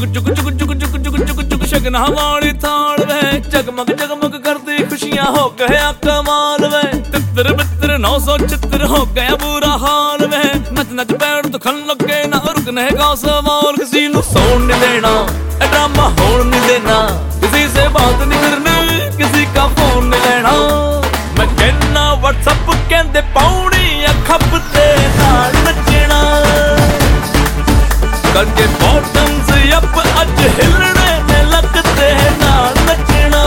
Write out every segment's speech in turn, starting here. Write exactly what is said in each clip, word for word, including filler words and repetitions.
चुक चुक चुक चुक चुक चुक चुक शगना वाली थाल वे जगमग जगमग करती खुशियां हो गया कमाल वे तितर बितर नौ सौ चित्र हो गया बुरा हाल वे नच नच पैर तो खन लगे ना रुकने का सवाल किसी नु सोन नहीं देना ड्रामा होन नहीं देना किसी से बात नहीं करनी किसी का फोन नहीं लेना मैं कहना व्हाट्सएप कहते पौड़ी खपते नाल नचना करके बॉटम्स अप अज हिलने में लगते नाल नचना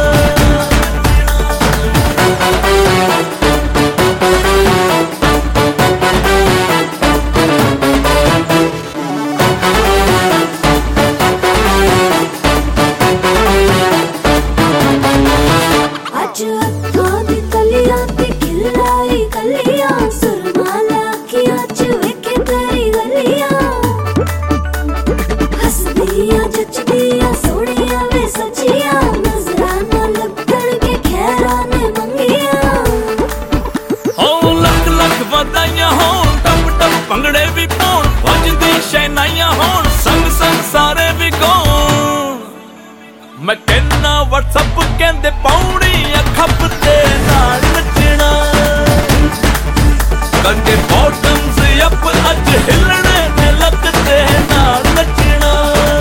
आज अखों दी कलियां ते खिलाई कलियां सुरमाला की आज वेखे तेरी गलियां हसदियां जचदियां सोहणियां वे सचियां नजराना लगण के खैरा ने मंगियां हो लख लख वधाइयां होण टप टप भंगड़े भी पाउण वजदी शहनाइयां होण संग संग सारे भी गाउण मैं कहना व्हाट्सएप कहते पौड़ी खपते नाल नचना करके बॉटम्स अप अज हिलने में लगते नाल नचना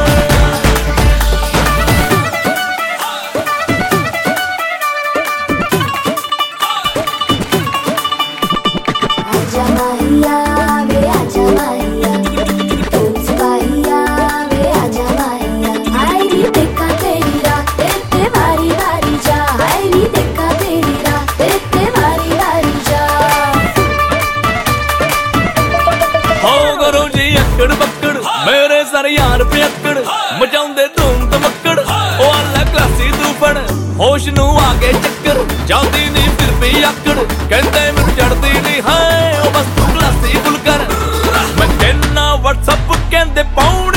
आजा माहिया वे आजा माहिया तुम सिपाहिया वे आजा माहिया हाय नी देखा तेरी रात ते बारी बारी जा हाय नी देखा तेरी रात ते बारी बारी जा हो करो जी अकड़ बकड़ मेरे सर यार पे अकड़ मचाउंदे धूम धमकड़ ओ अल्लाह क्लासी तू फड़ होश नू आगे चक्कर जाती नहीं फिर भी अकड़ कहते मैनू चढ़ती नहीं है ओ बस तू क्लासी फुल कर मैं कहना व्हाट्सएप कहते पौड़ी